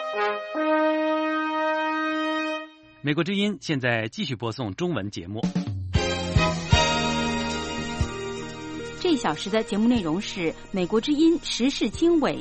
美国之音现在继续播送中文节目。 这一小时的节目内容是美国之音时事经纬。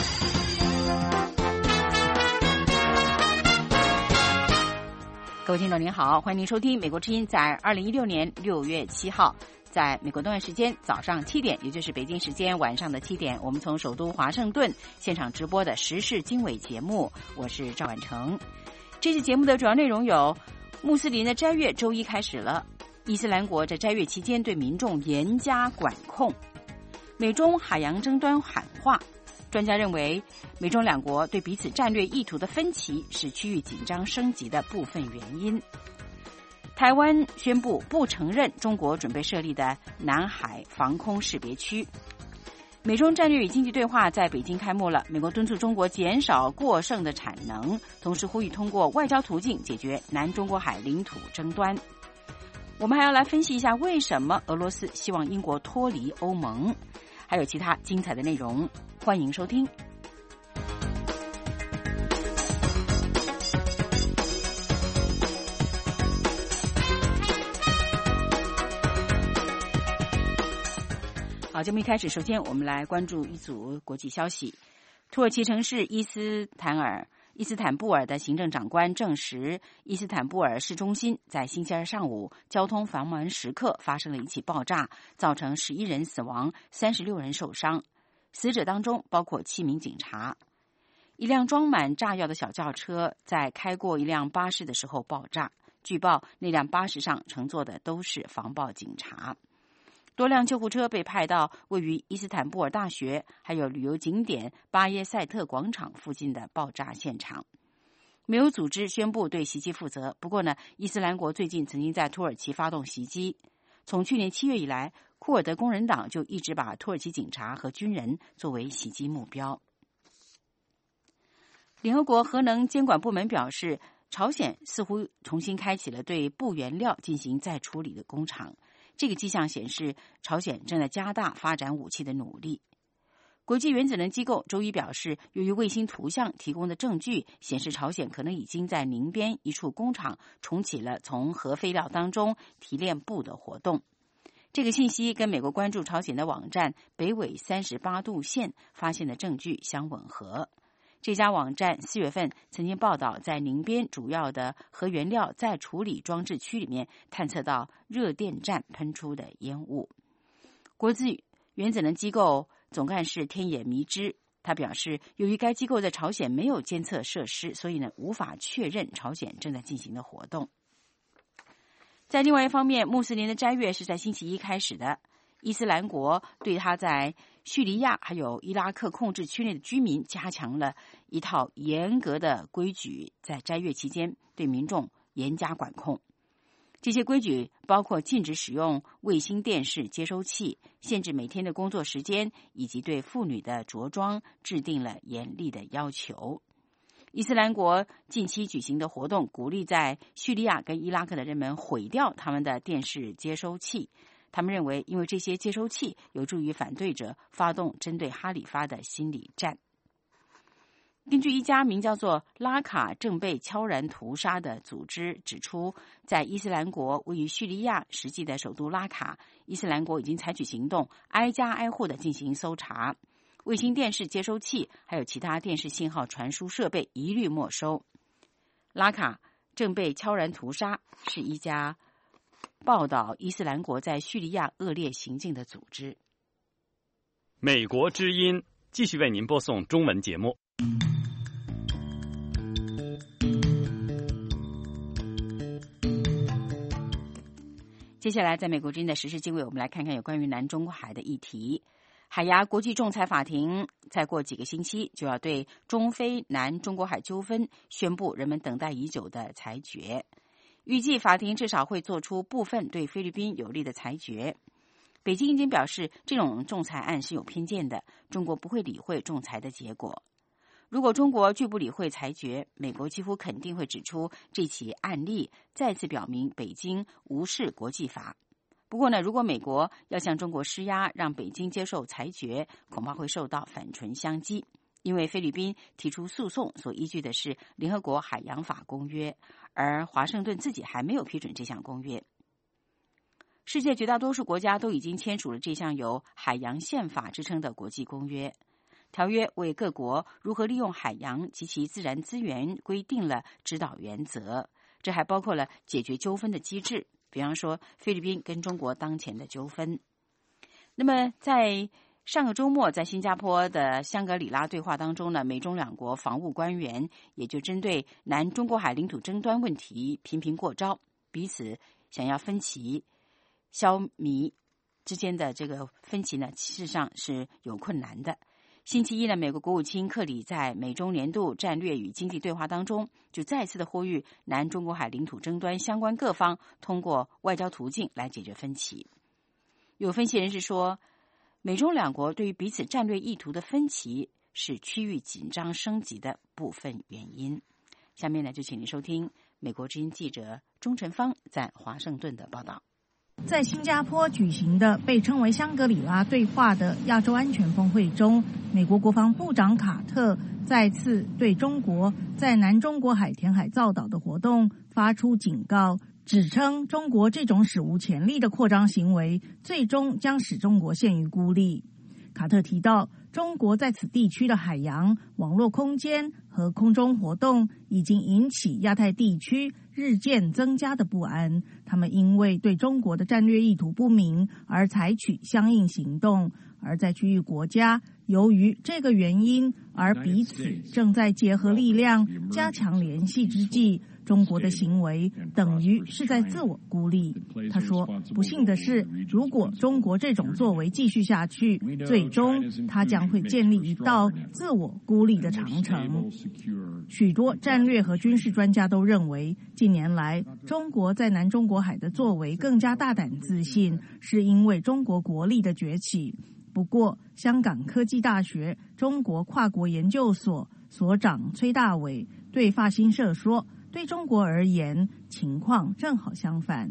各位听众您好，欢迎您收听美国之音在2016年6月7号在美国东岸时间早上7点，也就是北京时间晚上的7点，我们从首都华盛顿现场直播的时事经纬节目，我是赵婉成。这期节目的主要内容有：穆斯林的斋月周一开始了，伊斯兰国在斋月期间对民众严加管控；美中海洋争端喊话，专家认为美中两国对彼此战略意图的分歧是区域紧张升级的部分原因；台湾宣布不承认中国准备设立的南海防空识别区；美中战略与经济对话在北京开幕了，美国敦促中国减少过剩的产能，同时呼吁通过外交途径解决南中国海领土争端。我们还要来分析一下为什么俄罗斯希望英国脱离欧盟，还有其他精彩的内容，欢迎收听。好，节目一开始，首先我们来关注一组国际消息。土耳其城市伊斯坦布尔的行政长官证实，伊斯坦布尔市中心在星期二上午交通繁忙时刻发生了一起爆炸，造成11人死亡，36人受伤，死者当中包括7名警察。一辆装满炸药的小轿车在开过一辆巴士的时候爆炸，据报那辆巴士上乘坐的都是防暴警察。多辆救护车被派到位于伊斯坦布尔大学还有旅游景点巴耶塞特广场附近的爆炸现场。没有组织宣布对袭击负责，不过呢，伊斯兰国最近曾经在土耳其发动袭击。从去年7月以来，库尔德工人党就一直把土耳其警察和军人作为袭击目标。联合国核能监管部门表示，朝鲜似乎重新开启了对钚原料进行再处理的工厂。这个迹象显示，朝鲜正在加大发展武器的努力。国际原子能机构周一表示，由于卫星图像提供的证据显示，朝鲜可能已经在宁边一处工厂重启了从核废料当中提炼钚的活动。这个信息跟美国关注朝鲜的网站北纬38度线发现的证据相吻合。这家网站4月份曾经报道，在宁边主要的核原料再处理装置区里面探测到热电站喷出的烟雾。国际原子能机构总干事天野弥之他表示，由于该机构在朝鲜没有监测设施，所以呢无法确认朝鲜正在进行的活动。在另外一方面，穆斯林的斋月是在星期一开始的。伊斯兰国对他在叙利亚还有伊拉克控制区内的居民加强了一套严格的规矩，在斋月期间对民众严加管控。这些规矩包括禁止使用卫星电视接收器，限制每天的工作时间，以及对妇女的着装制定了严厉的要求。伊斯兰国近期举行的活动鼓励在叙利亚跟伊拉克的人们毁掉他们的电视接收器。他们认为，因为这些接收器有助于反对者发动针对哈里发的心理战。根据一家名叫做拉卡正被悄然屠杀的组织指出，在伊斯兰国位于叙利亚实际的首都拉卡，伊斯兰国已经采取行动，挨家挨户的进行搜查，卫星电视接收器还有其他电视信号传输设备一律没收。拉卡正被悄然屠杀是一家报道伊斯兰国在叙利亚恶劣行径的组织。 美国之音继续为您播送中文节目。 接下来在美国之音的时事经纬，我们来看看有关于南中国海的议题。海牙国际仲裁法庭再过几个星期就要对中非南中国海纠纷宣布人们等待已久的裁决。预计法庭至少会做出部分对菲律宾有利的裁决。北京已经表示，这种仲裁案是有偏见的，中国不会理会仲裁的结果。如果中国拒不理会裁决，美国几乎肯定会指出这起案例再次表明北京无视国际法。不过呢，如果美国要向中国施压，让北京接受裁决，恐怕会受到反唇相讥。 因为菲律宾提出诉讼所依据的是联合国海洋法公约，而华盛顿自己还没有批准这项公约。世界绝大多数国家都已经签署了这项有海洋宪法之称的国际公约。条约为各国如何利用海洋及其自然资源规定了指导原则，这还包括了解决纠纷的机制，比方说菲律宾跟中国当前的纠纷。那么在上个周末，在新加坡的香格里拉对话当中呢，美中两国防务官员也就针对南中国海领土争端问题频频过招，彼此想要分歧消弭之间的这个分歧呢，事实上是有困难的。星期一呢，美国国务卿克里在美中年度战略与经济对话当中，就再次的呼吁南中国海领土争端相关各方通过外交途径来解决分歧。有分析人士说，美中两国对于彼此战略意图的分歧是区域紧张升级的部分原因。下面呢，就请您收听美国之音记者钟晨芳在华盛顿的报道。 在新加坡举行的被称为香格里拉对话的亚洲安全峰会中，美国国防部长卡特再次对中国在南中国海填海造岛的活动发出警告，指称中国这种史无前例的扩张行为最终将使中国陷于孤立。卡特提到，中国在此地区的海洋、网络空间和空中活动已经引起亚太地区日渐增加的不安，他们因为对中国的战略意图不明而采取相应行动，而在区域国家由于这个原因而彼此正在结合力量加强联系之际，中国的行为等于是在自我孤立。他说，不幸的是，如果中国这种作为继续下去，最终它将会建立一道自我孤立的长城。许多战略和军事专家都认为，近年来中国在南中国海的作为更加大胆自信，是因为中国国力的崛起。不过，香港科技大学中国跨国研究所所长崔大伟对法新社说，对中国而言，情况正好相反。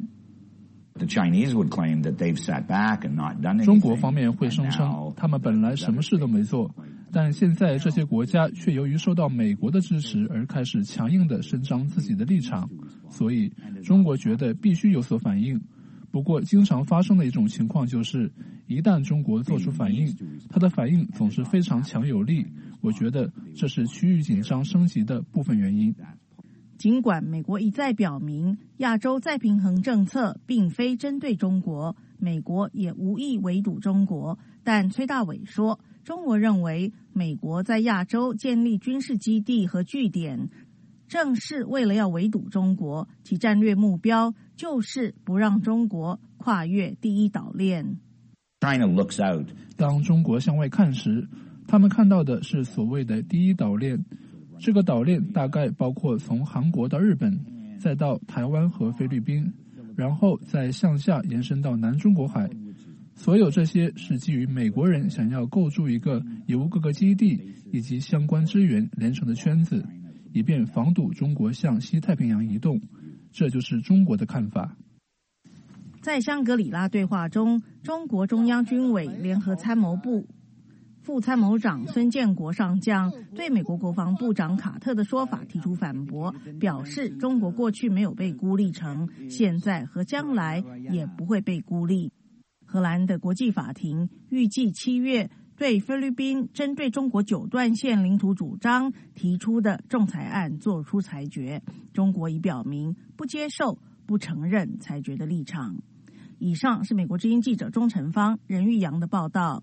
中国方面会声称，他们本来什么事都没做，但现在这些国家却由于受到美国的支持而开始强硬地伸张自己的立场，所以中国觉得必须有所反应。不过，经常发生的一种情况就是，一旦中国做出反应，它的反应总是非常强有力。我觉得这是区域紧张升级的部分原因。 尽管美国一再表明亚洲再平衡政策并非针对中国，美国也无意围堵中国，但崔大伟说，中国认为美国在亚洲建立军事基地和据点，正是为了要围堵中国，其战略目标就是不让中国跨越第一岛链。 当中国向外看时，他们看到的是所谓的第一岛链。这个岛链大概包括从韩国到日本，再到台湾和菲律宾，然后再向下延伸到南中国海。所有这些是基于美国人想要构筑一个由各个基地以及相关资源连成的圈子，以便防堵中国向西太平洋移动。这就是中国的看法。 在香格里拉对话中，中国中央军委联合参谋部副参谋长孙建国上将对美国国防部长卡特的说法提出反驳，表示中国过去没有被孤立成，现在和将来也不会被孤立。荷兰的国际法庭预计7月对菲律宾针对中国9段线领土主张提出的仲裁案作出裁决，中国已表明不接受、不承认裁决的立场。以上是美国之音记者钟晨芳、任玉阳的报道。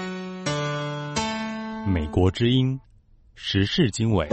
美国之音时事经纬。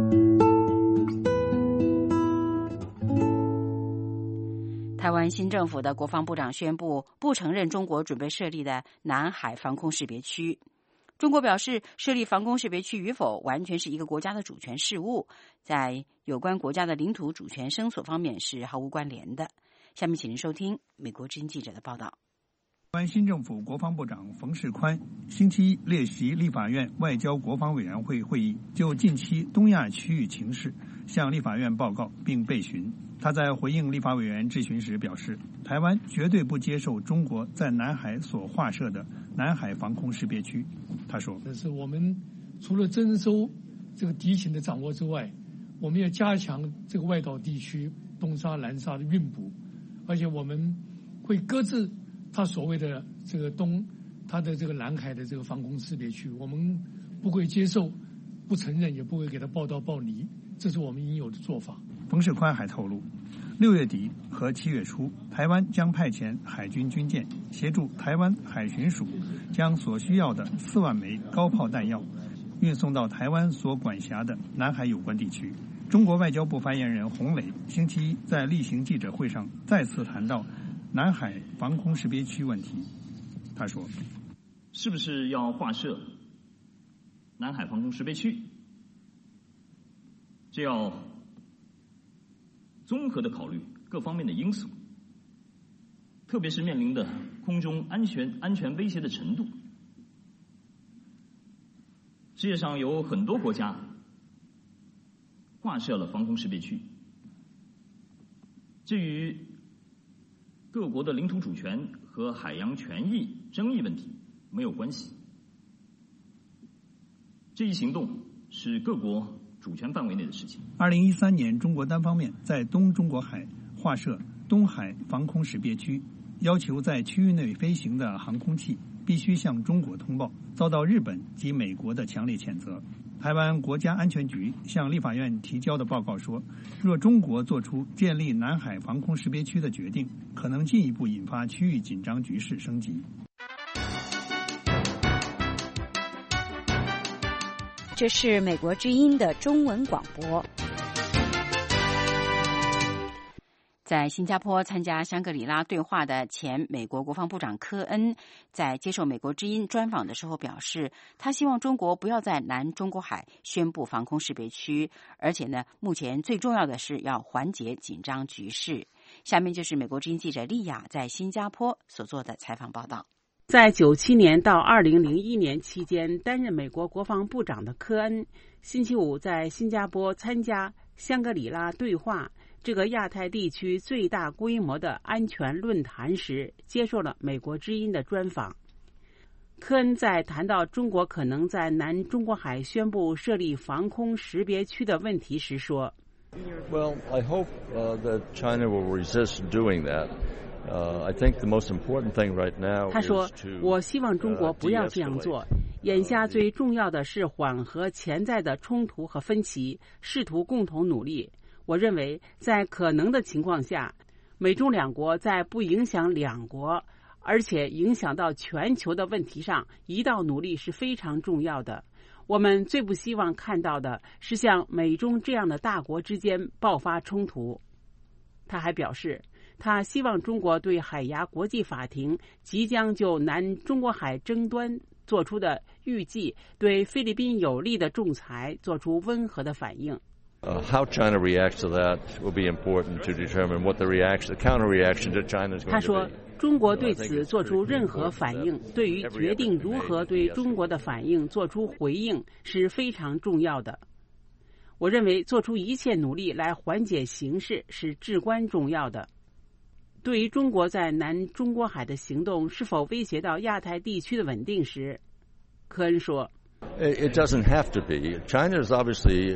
台湾新政府的国防部长宣布不承认中国准备设立的南海防空识别区。中国表示，设立防空识别区与否完全是一个国家的主权事务，在有关国家的领土主权声索方面是毫无关联的。下面请您收听美国之音记者的报道。 台湾新政府国防部长冯世宽星期一列席立法院外交国防委员会会议，就近期东亚区域情势向立法院报告并备询。他在回应立法委员质询时表示，台湾绝对不接受中国在南海所划设的南海防空识别区。他说， 这是我们除了征收这个敌情的掌握之外，我们要加强这个外岛地区东沙南沙的运补，而且我们会搁置他所谓的这个他的这个南海的这个防空识别区，我们不会接受、不承认，也不会给他报道报离，这是我们应有的做法。 冯世宽还透露，6月底和7月初，台湾将派遣海军军舰协助台湾海巡署将所需要的4万枚高炮弹药运送到台湾所管辖的南海有关地区。中国外交部发言人洪磊星期一在例行记者会上再次谈到南海防空识别区问题。他说：“ 是不是要划设南海防空识别区？这要综合的考虑各方面的因素，特别是面临的空中安全威胁的程度。世界上有很多国家划设了防空识别区。至于各国的领土主权和海洋权益争议问题没有关系，这一行动是各国主权范围内的事情。 2013年，中国单方面在东中国海划设东海防空识别区，要求在区域内飞行的航空器必须向中国通报，遭到日本及美国的强烈谴责。台湾国家安全局向立法院提交的报告说，若中国做出建立南海防空识别区的决定，可能进一步引发区域紧张局势升级。 这是美国之音的中文广播。 在新加坡参加香格里拉对话的前美国国防部长科恩，在接受美国之音专访的时候表示，他希望中国不要在南中国海宣布防空识别区，而且呢，目前最重要的是要缓解紧张局势。下面就是美国之音记者丽雅在新加坡所做的采访报道。 在97年到2001年期间担任美国国防部长的科恩，星期五在新加坡参加香格里拉对话这个亚太地区最大规模的安全论坛时，接受了美国之音的专访。科恩在谈到中国可能在南中国海宣布设立防空识别区的问题时说 ：“Well, I hope that China will resist doing that. I think the most important thing right now." 他说：“我希望中国不要这样做。眼下最重要的是缓和潜在的冲突和分歧，试图共同努力。我认为，在可能的情况下，美中两国在不影响两国，而且影响到全球的问题上，一道努力是非常重要的。我们最不希望看到的是像美中这样的大国之间爆发冲突。”他还表示，他希望中国对海牙国际法庭即将就南中国海争端做出的预计对菲律宾有利的仲裁做出温和的反应。 How China reacts to that will be important to determine what the counter reaction to China is going to be. 他说，中国对此做出任何反应，对于决定如何对中国的反应做出回应是非常重要的。我认为做出一切努力来缓解形势是至关重要的。对于中国在南中国海的行动是否威胁到亚太地区的稳定时，科恩说 ：“It doesn't have to be. China is obviously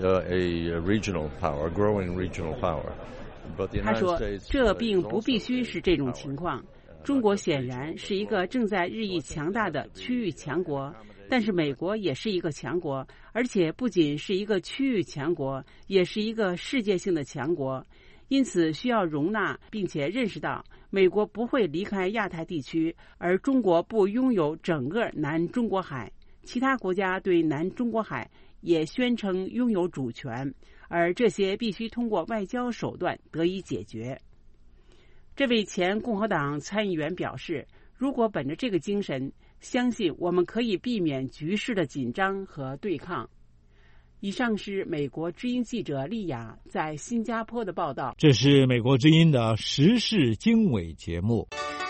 a regional power, growing regional power. But the United States." 他说：“这并不必须是这种情况。中国显然是一个正在日益强大的区域强国，但是美国也是一个强国，而且不仅是一个区域强国，也是一个世界性的强国。因此需要容纳并且认识到，美国不会离开亚太地区，而中国不拥有整个南中国海。其他国家对南中国海也宣称拥有主权，而这些必须通过外交手段得以解决。”这位前共和党参议员表示，如果本着这个精神，相信我们可以避免局势的紧张和对抗。以上是美国之音记者丽雅在新加坡的报道。 这是美国之音的时事经纬节目。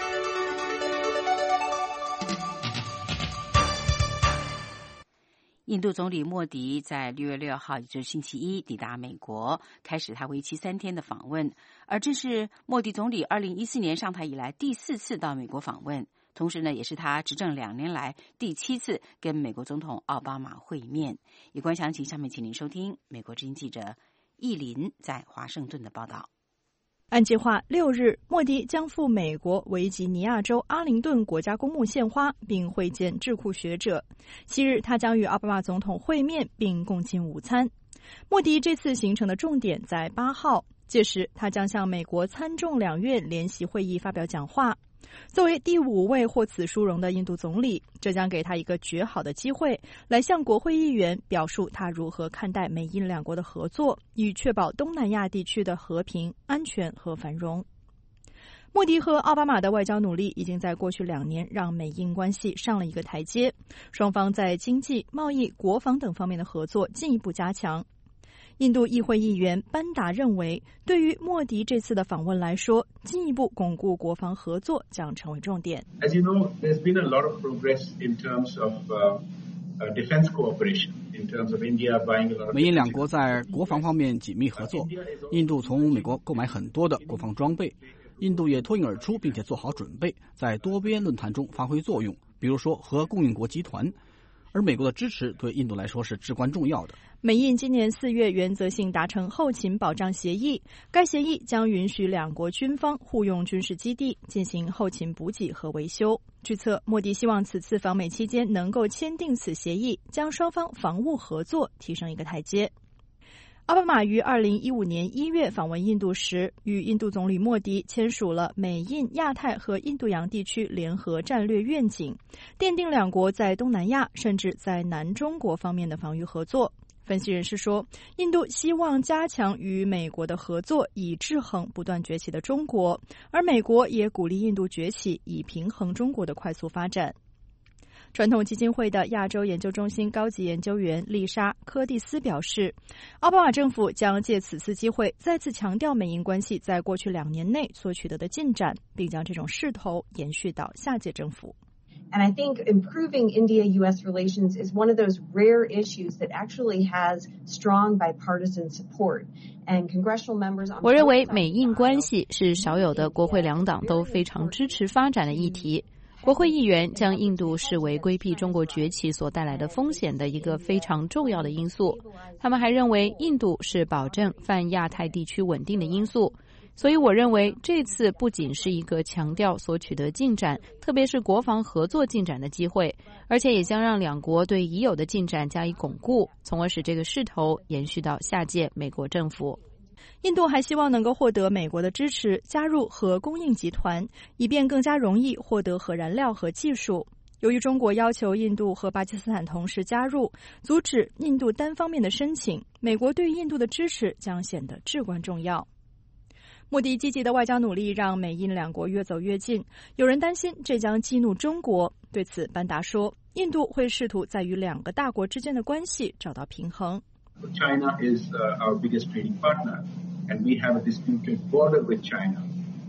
印度总理莫迪在6月6号，也就是星期一抵达美国，开始他为期3天的访问，而这是莫迪总理2014年上台以来第4次到美国访问。 同时呢，也是他执政2年来第7次跟美国总统奥巴马会面。有关详情，下面请您收听美国之音记者易林在华盛顿的报道。 按计划，6日，莫迪将赴美国维吉尼亚州阿灵顿国家公墓献花，并会见智库学者。7日，他将与奥巴马总统会面，并共进午餐。莫迪这次行程的重点在8号，届时他将向美国参众两院联席会议发表讲话。作为第5位获此殊荣的印度总理，这将给他一个绝好的机会，来向国会议员表述他如何看待美印两国的合作，以确保东南亚地区的和平、安全和繁荣。莫迪和奥巴马的外交努力已经在过去2年让美印关系上了一个台阶，双方在经济、贸易、国防等方面的合作进一步加强。印度议会议员班达认为，对于莫迪这次的访问来说，进一步巩固国防合作将成为重点。 As you know, there's been a lot of progress in terms of defense cooperation, in terms of India buying a lot of. 美印两国在国防方面紧密合作，印度从美国购买很多的国防装备，印度也脱颖而出，并且做好准备，在多边论坛中发挥作用，比如说和供应国集团。而美国的支持对印度来说是至关重要的。 美印今年4月原则性达成后勤保障协议，该协议将允许两国军方互用军事基地进行后勤补给和维修。据测，莫迪希望此次访美期间能够签订此协议，将双方防务合作提升一个台阶。奥巴马于2015年1月访问印度时，与印度总理莫迪签署了美印亚太和印度洋地区联合战略愿景，奠定两国在东南亚甚至在南中国方面的防御合作。分析人士说，印度希望加强与美国的合作，以制衡不断崛起的中国，而美国也鼓励印度崛起，以平衡中国的快速发展。传统基金会的亚洲研究中心高级研究员丽莎·科蒂斯表示，奥巴马政府将借此次机会再次强调美印关系在过去2年内所取得的进展，并将这种势头延续到下届政府。 And I think improving India-U.S. relations is one of those rare issues that actually has strong bipartisan support. And congressional members on 我认为美印关系是少有的国会两党都非常支持发展的议题。国会议员将印度视为规避中国崛起所带来的风险的一个非常重要的因素。他们还认为印度是保证泛亚太地区稳定的因素。所以我认为这次不仅是一个强调所取得进展，特别是国防合作进展的机会，而且也将让两国对已有的进展加以巩固，从而使这个势头延续到下届美国政府。 印度还希望能够获得美国的支持，加入核供应集团，以便更加容易获得核燃料和技术。由于中国要求印度和巴基斯坦同时加入，阻止印度单方面的申请，美国对印度的支持将显得至关重要。莫迪积极的外交努力让美印两国越走越近，有人担心这将激怒中国。对此，班达说，印度会试图在与2个大国之间的关系找到平衡。 China is our biggest trading partner, and we have a disputed border with China.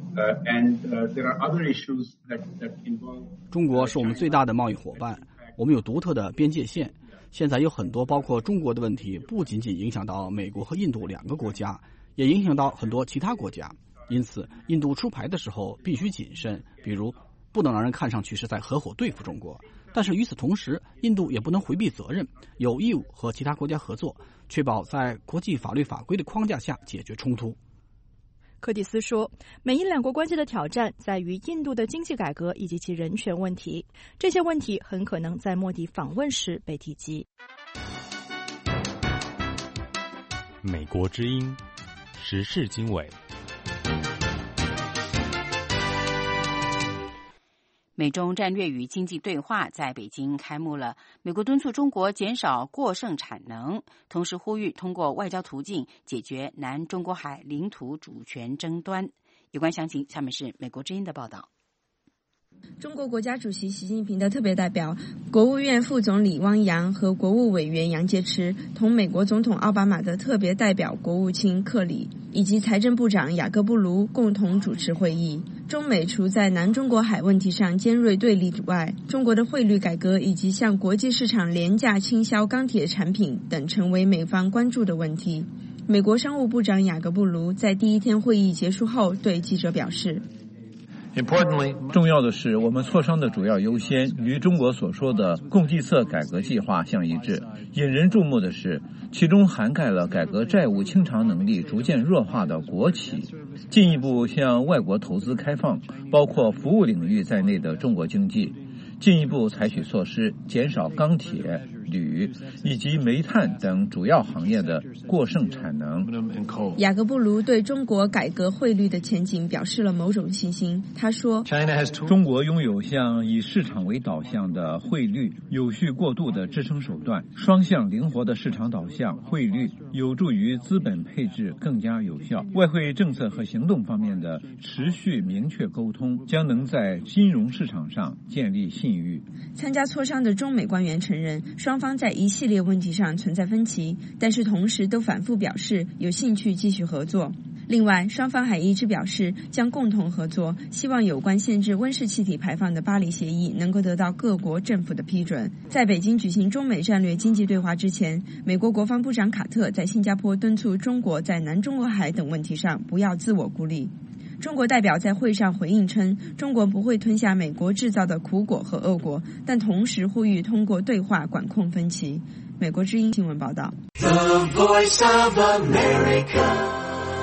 And there are other issues that involve. 中国是我们最大的贸易伙伴，我们有独特的边界线。现在有很多包括中国的问题，不仅仅影响到美国和印度2个国家，也影响到很多其他国家。因此，印度出牌的时候必须谨慎，比如不能让人看上去是在合伙对付中国。但是与此同时，印度也不能回避责任，有义务和其他国家合作，确保在国际法律法规的框架下解决冲突。 柯蒂斯说，美印两国关系的挑战在于印度的经济改革以及其人权问题，这些问题很可能在莫迪访问时被提及。 美国之音时事经纬。 美中战略与经济对话在北京开幕了。美国敦促中国减少过剩产能，同时呼吁通过外交途径解决南中国海领土主权争端。有关详情，下面是美国之音的报道。 中国国家主席习近平的特别代表、国务院副总理汪洋和国务委员杨洁篪同美国总统奥巴马的特别代表国务卿克里以及财政部长雅各布卢共同主持会议。中美除在南中国海问题上尖锐对立之外，中国的汇率改革以及向国际市场廉价倾销钢铁产品等成为美方关注的问题。美国商务部长雅各布卢在第一天会议结束后对记者表示重要的是，我们磋商的主要优先与中国所说的共济侧改革计划相一致。引人注目的是，其中涵盖了改革债务清偿能力逐渐弱化的国企，进一步向外国投资开放，包括服务领域在内的中国经济，进一步采取措施减少钢铁、铝以及煤炭等主要行业的过剩产能。 雅各布卢对中国改革汇率的前景表示了某种信心。他说， 中国拥有像以市场为导向的汇率有序过渡的支撑手段，双向灵活的市场导向汇率有助于资本配置更加有效。外汇政策和行动方面的持续明确沟通，将能在金融市场上建立信誉。 参加磋商的中美官员承认，双方在一系列问题上存在分歧，但是同时都反复表示有兴趣继续合作。另外，双方还一致表示将共同合作，希望有关限制温室气体排放的巴黎协议能够得到各国政府的批准。在北京举行中美战略经济对话之前，美国国防部长卡特在新加坡敦促中国在南中国海等问题上不要自我孤立。中国代表在会上回应称，中国不会吞下美国制造的苦果和恶果，但同时呼吁通过对话管控分歧。美国之音新闻报道。 The Voice of America。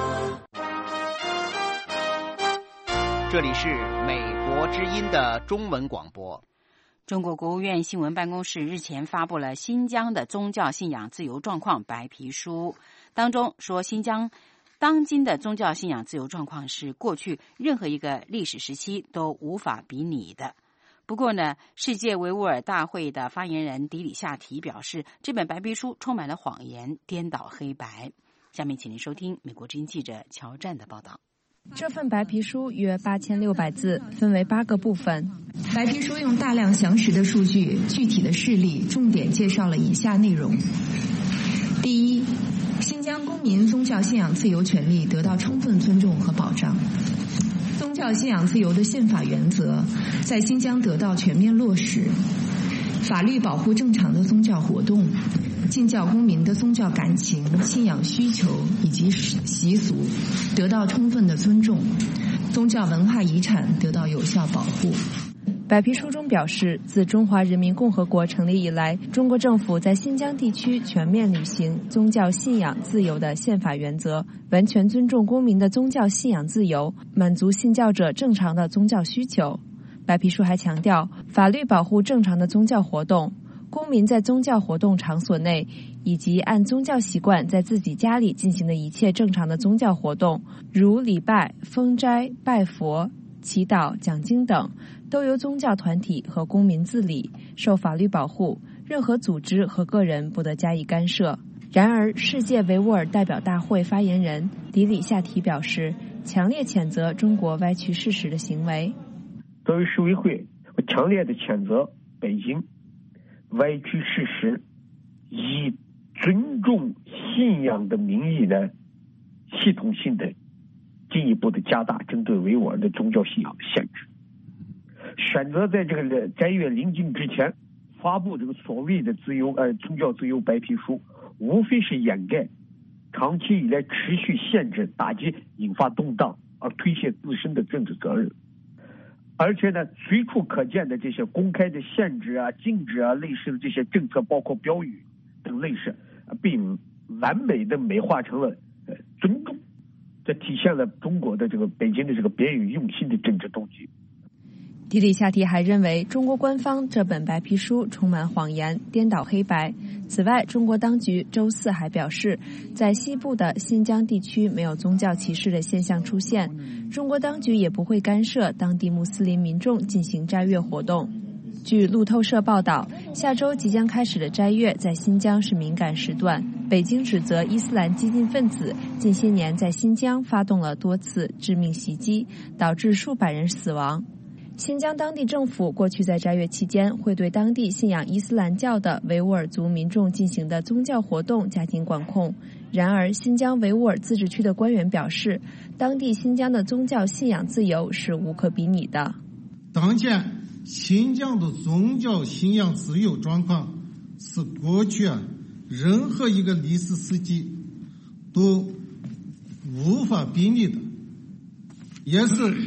这里是美国之音的中文广播。 中国国务院新闻办公室日前发布了新疆的宗教信仰自由状况白皮书，当中说新疆当今的宗教信仰自由状况是过去任何一个历史时期都无法比拟的。不过呢，世界维吾尔大会的发言人迪里夏提表示，这本白皮书充满了谎言，颠倒黑白。下面请您收听美国之音记者乔战的报道。 这份白皮书约8600字，分为8个部分。 白皮书用大量详实的数据、具体的事例，重点介绍了以下内容：第一，新疆公民宗教信仰自由权利得到充分尊重和保障，宗教信仰自由的宪法原则在新疆得到全面落实，法律保护正常的宗教活动，进教公民的宗教感情、信仰需求以及习俗得到充分的尊重，宗教文化遗产得到有效保护。 白皮书中表示，自中华人民共和国成立以来，中国政府在新疆地区全面履行宗教信仰自由的宪法原则，完全尊重公民的宗教信仰自由，满足信教者正常的宗教需求。白皮书还强调，法律保护正常的宗教活动，公民在宗教活动场所内以及按宗教习惯在自己家里进行的一切正常的宗教活动，如礼拜、封斋、拜佛、祈祷、讲经等，都由宗教团体和公民自理，受法律保护，任何组织和个人不得加以干涉。然而，世界维吾尔代表大会发言人迪里夏提表示，强烈谴责中国歪曲事实的行为。 作为世委会，我强烈的谴责北京歪曲事实，以尊重信仰的名义呢，系统性的进一步的加大针对维吾尔的宗教信仰的限制，选择在这个斋月临近之前发布这个所谓的宗教自由白皮书，无非是掩盖长期以来持续限制、打击、引发动荡而推卸自身的政治责任。而且呢，随处可见的这些公开的限制啊、禁止啊类似的这些政策，包括标语等类似，被完美的美化成了尊重，这体现了中国的这个北京的这个别有用心的政治动机。 迪里夏提还认为，中国官方这本白皮书充满谎言，颠倒黑白。此外，中国当局周四还表示，在西部的新疆地区没有宗教歧视的现象出现，中国当局也不会干涉当地穆斯林民众进行斋月活动。据路透社报道，下周即将开始的斋月在新疆是敏感时段。北京指责伊斯兰激进分子近些年在新疆发动了多次致命袭击，导致数百人死亡。新疆当地政府过去在斋月期间会对当地信仰伊斯兰教的维吾尔族民众进行的宗教活动加紧管控。然而，新疆维吾尔自治区的官员表示，当地新疆的宗教信仰自由是无可比拟的。 当前新疆的宗教信仰自由状况是过去任何一个历史时期都无法比拟的，也是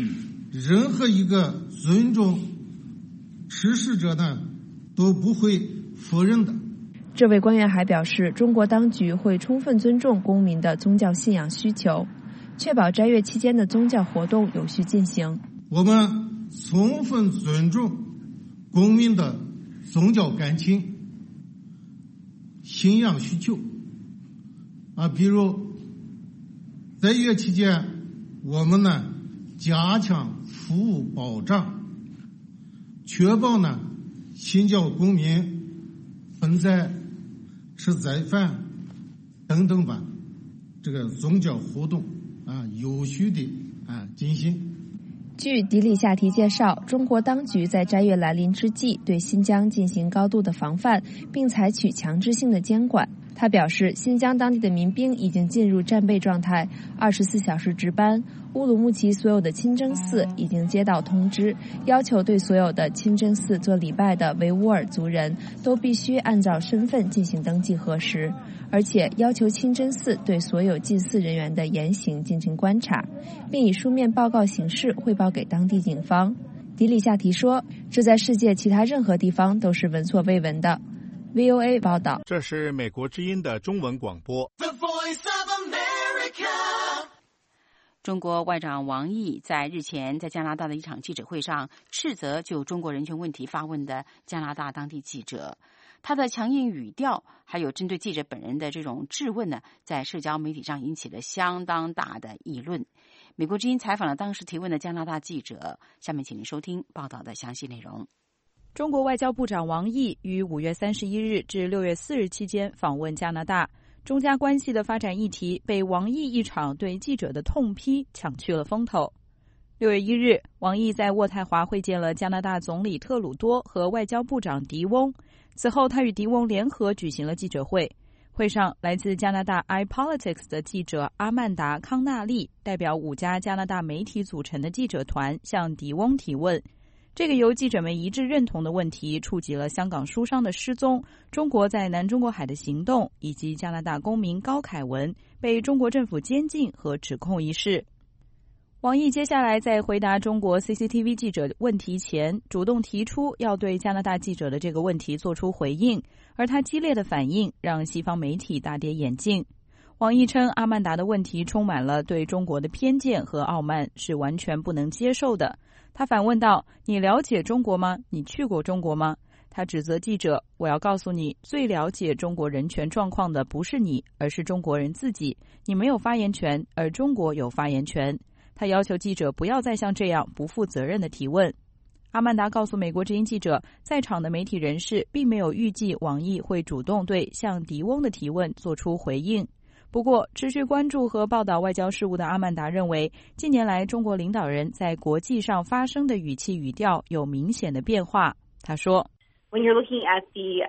任何一个尊重事实者呢都不会否认的。 这位官员还表示，中国当局会充分尊重公民的宗教信仰需求，确保斋月期间的宗教活动有序进行。 我们充分尊重公民的宗教感情、信仰需求比如斋月期间，我们呢加强服务保障，确保呢信教公民分斋、吃斋饭等等吧，这个宗教活动有序的进行。 据迪里夏提介绍，中国当局在斋月来临之际对新疆进行高度的防范，并采取强制性的监管。他表示，新疆当地的民兵已经进入战备状态，24小时值班。乌鲁木齐所有的清真寺已经接到通知，要求对所有的清真寺做礼拜的维吾尔族人都必须按照身份进行登记核实，而且要求清真寺对所有进寺人员的言行进行观察，并以书面报告形式汇报给当地警方。迪里夏提说，这在世界其他任何地方都是闻所未闻的。VOA 报道， 这是美国之音的中文广播。The Voice of America。中国外长王毅在日前在加拿大的一场记者会上斥责就中国人权问题发问的加拿大当地记者，他的强硬语调还有针对记者本人的这种质问呢，在社交媒体上引起了相当大的议论。美国之音采访了当时提问的加拿大记者，下面请您收听报道的详细内容。 中国外交部长王毅于5月31日至6月4日期间访问加拿大，中加关系的发展议题被王毅一场对记者的痛批抢去了风头。6月1日，王毅在渥太华会见了加拿大总理特鲁多和外交部长迪翁，此后他与迪翁联合举行了记者会。会上，来自加拿大 iPolitics 的记者阿曼达·康纳利代表5家加拿大媒体组成的记者团向迪翁提问。这个由记者们一致认同的问题触及了香港书商的失踪、中国在南中国海的行动，以及加拿大公民高凯文被中国政府监禁和指控一事。王毅接下来在回答中国 CCTV 记者问题前，主动提出要对加拿大记者的这个问题做出回应，而他激烈的反应让西方媒体大跌眼镜。王毅称，阿曼达的问题充满了对中国的偏见和傲慢，是完全不能接受的。他反问道：“你了解中国吗？你去过中国吗？”他指责记者：“我要告诉你，最了解中国人权状况的不是你，而是中国人自己。你没有发言权，而中国有发言权。”他要求记者不要再像这样不负责任的提问。阿曼达告诉美国之音记者，在场的媒体人士并没有预计王毅会主动对向迪翁的提问做出回应。不过，持续关注和报道外交事务的阿曼达认为，近年来中国领导人在国际上发声的语气语调有明显的变化。他说 ：“When you're looking at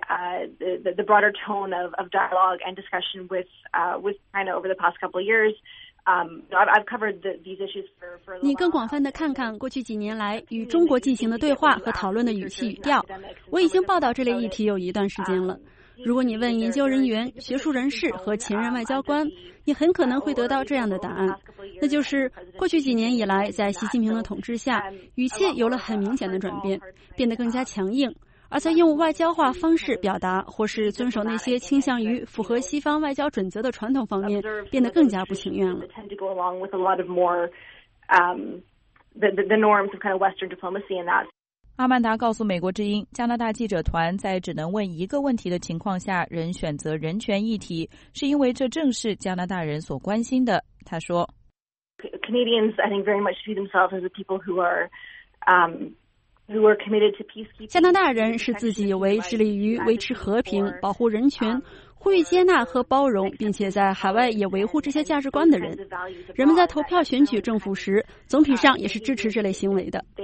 the broader tone of dialogue and discussion with China over the past couple of years.” I've covered these issues for 你更广泛的看看过去几年来与中国进行的对话和讨论的语气语调。我已经报道这类议题有一段时间了。如果你问研究人员、学术人士和前任外交官，你很可能会得到这样的答案，那就是过去几年以来，在习近平的统治下，语气有了很明显的转变，变得更加强硬。而在用外交化方式表达，或是遵守那些倾向于符合西方外交准则的传统方面，变得更加不情愿了。 阿曼达告诉美国之音，加拿大记者团在只能问一个问题的情况下，仍选择人权议题，是因为这正是加拿大人所关心的。他说 ：“Canadians, I think, very much see themselves as the people who are committed to peacekeeping.” 加拿大人视自己为致力于维持和平、保护人权、呼吁接纳和包容，并且在海外也维护这些价值观的人。人们在投票选举政府时，总体上也是支持这类行为的。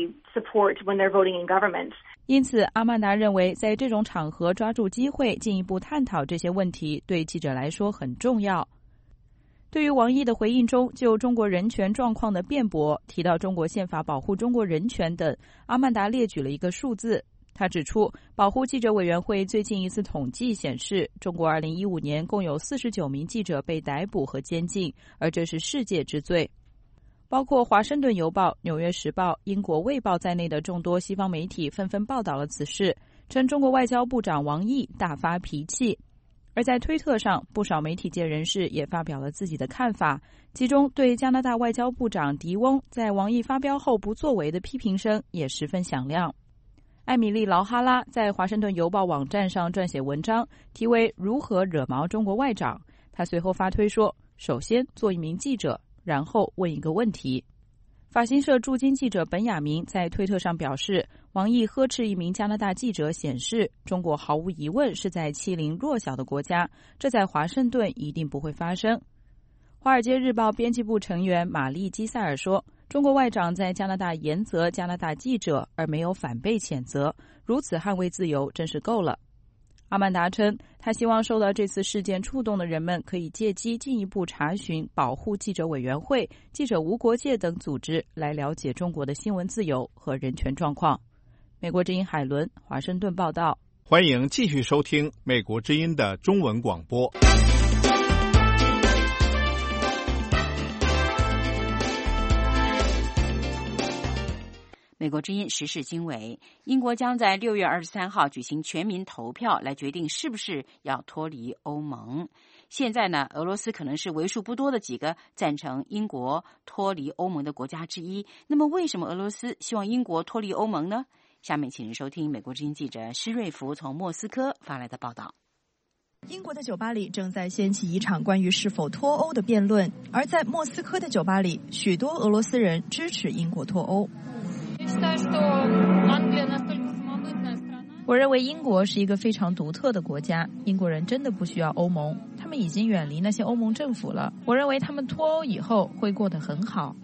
因此，阿曼达认为，在这种场合抓住机会进一步探讨这些问题，对记者来说很重要。对于王毅的回应中就中国人权状况的辩驳，提到中国宪法保护中国人权等，阿曼达列举了一个数字。他指出，保护记者委员会最近一次统计显示，中国2015年共有49名记者被逮捕和监禁，而这是世界之最。 包括《华盛顿邮报》、《纽约时报》、《英国卫报》在内的众多西方媒体纷纷报道了此事，称中国外交部长王毅大发脾气。而在推特上，不少媒体界人士也发表了自己的看法，其中对加拿大外交部长狄翁在王毅发飙后不作为的批评声也十分响亮。艾米丽·劳哈拉在《华盛顿邮报》网站上撰写文章，题为《如何惹毛中国外长》。她随后发推说，首先做一名记者，然后问一个问题。法新社驻京记者本雅明在推特上表示，王毅呵斥一名加拿大记者显示，中国毫无疑问是在欺凌弱小的国家，这在华盛顿一定不会发生。华尔街日报编辑部成员玛丽·基塞尔说，中国外长在加拿大严责加拿大记者，而没有反被谴责，如此捍卫自由真是够了。阿曼达称，他希望受到这次事件触动的人们可以借机进一步查询保护记者委员会、记者无国界等组织，来了解中国的新闻自由和人权状况。美国之音海伦，华盛顿报道。 欢迎继续收听美国之音的中文广播。 美国之音时事经纬，英国将在6月23号举行全民投票，来决定是不是要脱离欧盟。现在呢，俄罗斯可能是为数不多的几个赞成英国脱离欧盟的国家之一。那么，为什么俄罗斯希望英国脱离欧盟呢？下面请您收听美国之音记者施瑞福从莫斯科发来的报道。 英国的酒吧里正在掀起一场关于是否脱欧的辩论，而在莫斯科的酒吧里，许多俄罗斯人支持英国脱欧。 我认为英国是一个非常独特的国家，英国人真的不需要欧盟，他们已经远离那些欧盟政府了。我认为他们脱欧以后会过得很好。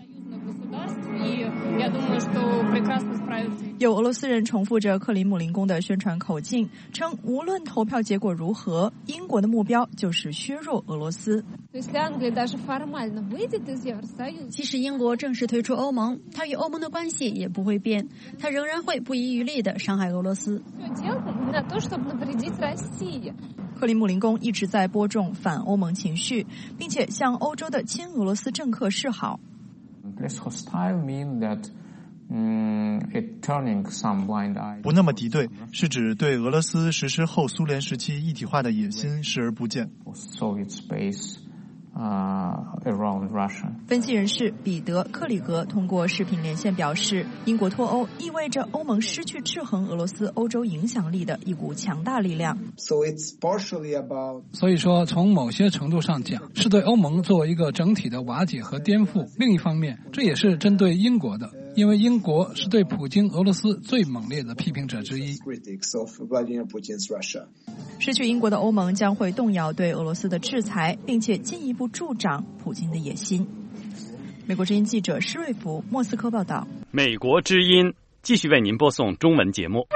有俄罗斯人重复着克里姆林宫的宣传口径，称无论投票结果如何，英国的目标就是削弱俄罗斯。 即使英国正式退出欧盟，它与欧盟的关系也不会变，它仍然会不遗余力地伤害俄罗斯。 克里姆林宫一直在播种反欧盟情绪，并且向欧洲的亲俄罗斯政客示好。 不那么敌对，是指对俄罗斯实施后苏联时期一体化的野心视而不见。 分析人士彼得·克里格通过视频连线表示，英国脱欧意味着欧盟失去制衡俄罗斯欧洲影响力的一股强大力量。 所以说，从某些程度上讲，是对欧盟作为一个整体的瓦解和颠覆。另一方面，这也是针对英国的，因为英国是对普京俄罗斯最猛烈的批评者之一。 失去英国的欧盟将会动摇对俄罗斯的制裁，并且进一步助长普京的野心。美国之音记者施瑞福，莫斯科报道。 美国之音继续为您播送中文节目。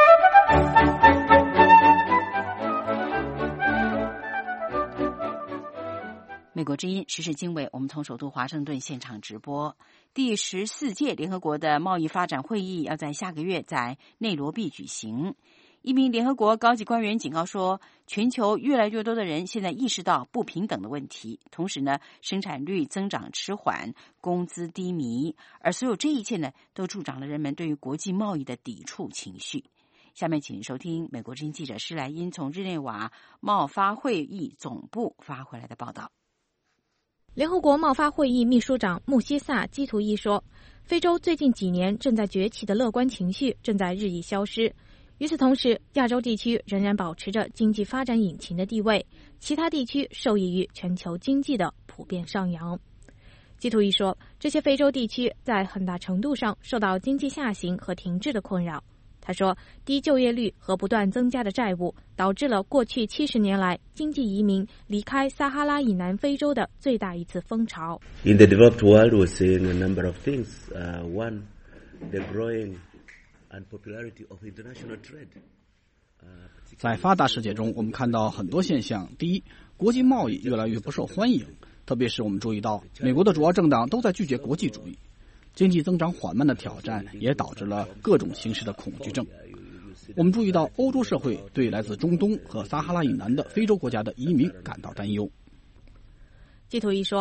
美国之音时事经纬，我们从首都华盛顿现场直播。第14届联合国的贸易发展会议要在下个月在内罗毕举行。一名联合国高级官员警告说，全球越来越多的人现在意识到不平等的问题，同时呢，生产率增长迟缓，工资低迷，而所有这一切呢，都助长了人们对于国际贸易的抵触情绪。下面请收听美国之音记者施莱因从日内瓦贸发会议总部发回来的报道。 联合国贸发会议秘书长穆西萨·基图伊说，非洲最近几年正在崛起的乐观情绪正在日益消失。与此同时，亚洲地区仍然保持着经济发展引擎的地位，其他地区受益于全球经济的普遍上扬。基图伊说，这些非洲地区在很大程度上受到经济下行和停滞的困扰。他说，低就业率和不断增加的债务导致了过去70年来经济移民离开撒哈拉以南非洲的最大一次风潮。 In the developed world, we're seeing a number of things. One, the growing unpopularity of international trade. 在发达世界中，我们看到很多现象。第一，国际贸易越来越不受欢迎，特别是我们注意到美国的主要政党都在拒绝国际主义。经济增长缓慢的挑战也导致了各种形式的恐惧症。我们注意到欧洲社会对来自中东和撒哈拉以南的非洲国家的移民感到担忧。 基图伊说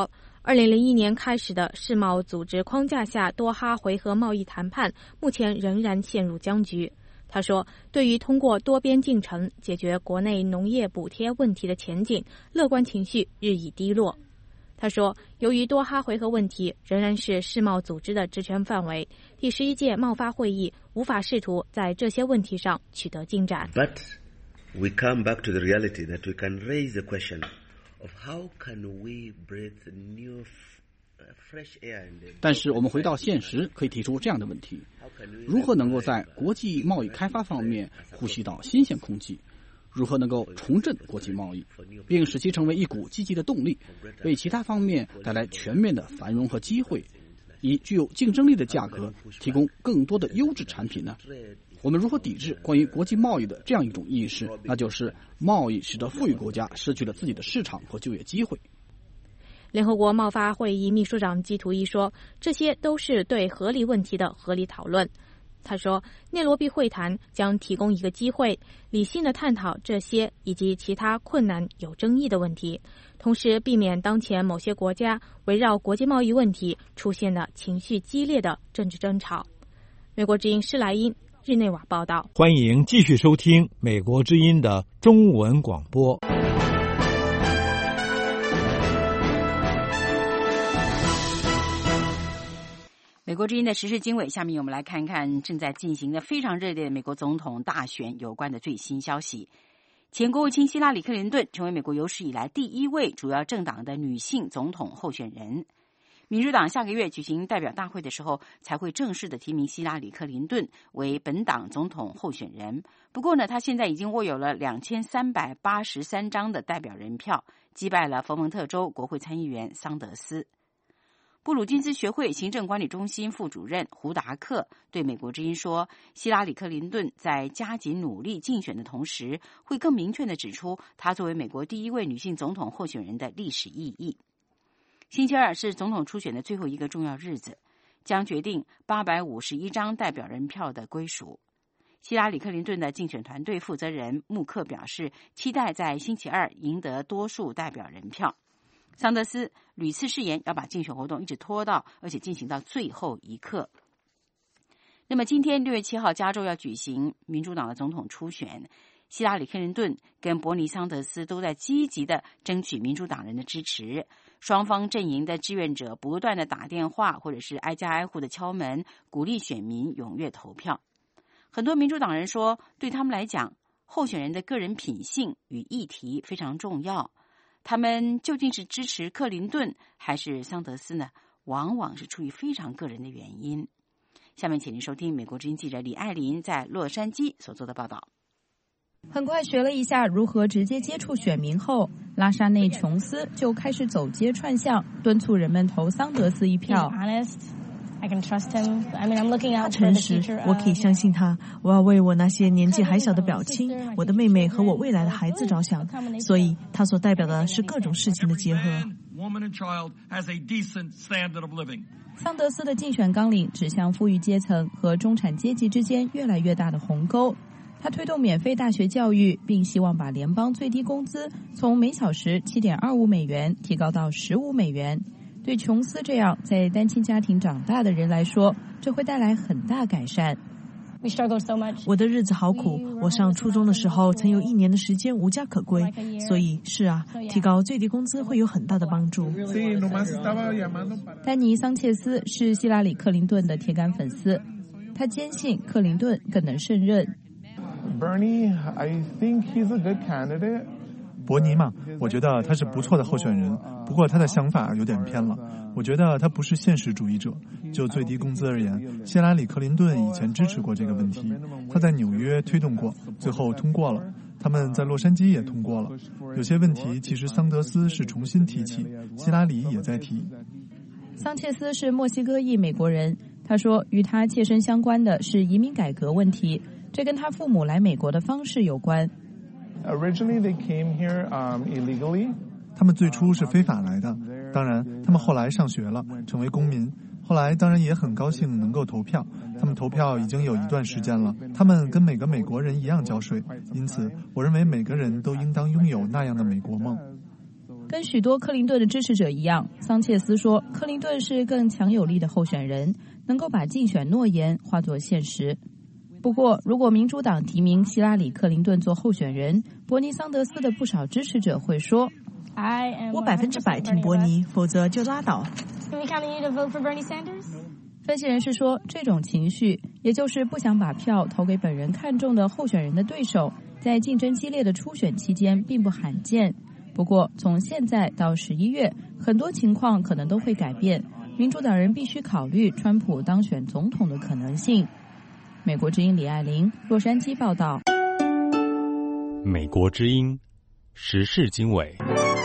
2001年开始的世贸组织框架下多哈回合贸易谈判目前仍然陷入僵局。他说，对于通过多边进程解决国内农业补贴问题的前景，乐观情绪日益低落。他说，由于多哈回合问题仍然是世贸组织的职权范围，第11届贸发会议无法试图在这些问题上取得进展。 But we come back to the reality that we can raise the question of how can we breathe new fresh air. 但是我们回到现实，可以提出这样的问题：如何能够在国际贸易开发方面呼吸到新鲜空气？如何能够重振国际贸易，并使其成为一股积极的动力，为其他方面带来全面的繁荣和机会，以具有竞争力的价格提供更多的优质产品呢？我们如何抵制关于国际贸易的这样一种意识，那就是贸易使得富裕国家失去了自己的市场和就业机会。 联合国贸发会议秘书长基图伊说，这些都是对合理问题的合理讨论。他说，内罗毕会谈将提供一个机会，理性地探讨这些以及其他困难有争议的问题，同时避免当前某些国家围绕国际贸易问题出现的情绪激烈的政治争吵。美国之音施莱因日内瓦报道。 欢迎继续收听美国之音的中文广播。 美国之音的时事经纬，下面我们来看看正在进行的非常热烈的美国总统大选有关的最新消息。前国务卿希拉里·克林顿成为美国有史以来第一位主要政党的女性总统候选人。民主党下个月举行代表大会的时候，才会正式的提名希拉里·克林顿为本党总统候选人。不过呢，他现在已经握有了2383张的代表人票，击败了佛蒙特州国会参议员桑德斯。布鲁金斯学会行政管理中心副主任胡达克对美国之音说，希拉里·克林顿在加紧努力竞选的同时，会更明确地指出她作为美国第一位女性总统候选人的历史意义。星期二是总统初选的最后一个重要日子，将决定851张代表人票的归属。希拉里·克林顿的竞选团队负责人穆克表示，期待在星期二赢得多数代表人票。桑德斯屡次誓言要把竞选活动一直拖到，而且进行到最后一刻。那么今天6月7号，加州要举行民主党的总统初选，希拉里·克林顿跟伯尼·桑德斯都在积极的争取民主党人的支持，双方阵营的志愿者不断的打电话或者是挨家挨户的敲门，鼓励选民踊跃投票。很多民主党人说，对他们来讲，候选人的个人品性与议题非常重要。他们究竟是支持克林顿还是桑德斯呢？往往是出于非常个人的原因。下面请您收听美国之音记者李爱琳在洛杉矶所做的报道。 很快学了一下如何直接接触选民后，拉沙内·琼斯就开始走街串巷，敦促人们投桑德斯一票。 他诚实，我可以相信他。我要为我那些年纪还小的表亲、我的妹妹和我未来的孩子着想，所以他所代表的是各种事情的结合。 桑德斯的竞选纲领指向富裕阶层和中产阶级之间越来越大的鸿沟。他推动免费大学教育，并希望把联邦最低工资从每小时7.25美元提高到15美元。对琼斯这样在单亲家庭长大的人来说，这会带来很大改善。 我的日子好苦，我上初中的时候曾有1年的时间无家可归，所以是啊，提高最低工资会有很大的帮助。 丹尼·桑切斯是希拉里·克林顿的铁杆粉丝，他坚信克林顿更能胜任。 伯尼嘛，我觉得他是不错的候选人，不过他的想法有点偏了。我觉得他不是现实主义者。就最低工资而言，希拉里·克林顿以前支持过这个问题，他在纽约推动过，最后通过了。他们在洛杉矶也通过了。有些问题其实桑德斯是重新提起，希拉里也在提。 桑切斯是墨西哥裔美国人，他说与他切身相关的是移民改革问题，这跟他父母来美国的方式有关。 他们最初是非法来的，当然他们后来上学了，成为公民，后来当然也很高兴能够投票。他们投票已经有一段时间了，他们跟每个美国人一样交税，因此我认为每个人都应当拥有那样的美国梦。 跟许多克林顿的支持者一样，桑切斯说克林顿是更强有力的候选人，能够把竞选诺言化作现实。不过，如果民主党提名希拉里·克林顿做候选人，伯尼·桑德斯的不少支持者会说：“ 我100%听伯尼，否则就拉倒。” 分析人士说，这种情绪，也就是不想把票投给本人看中的候选人的对手，在竞争激烈的初选期间并不罕见。不过，从现在到11月，很多情况可能都会改变。民主党人必须考虑川普当选总统的可能性。美国之音李爱玲，洛杉矶报道。 美国之音，时事经纬。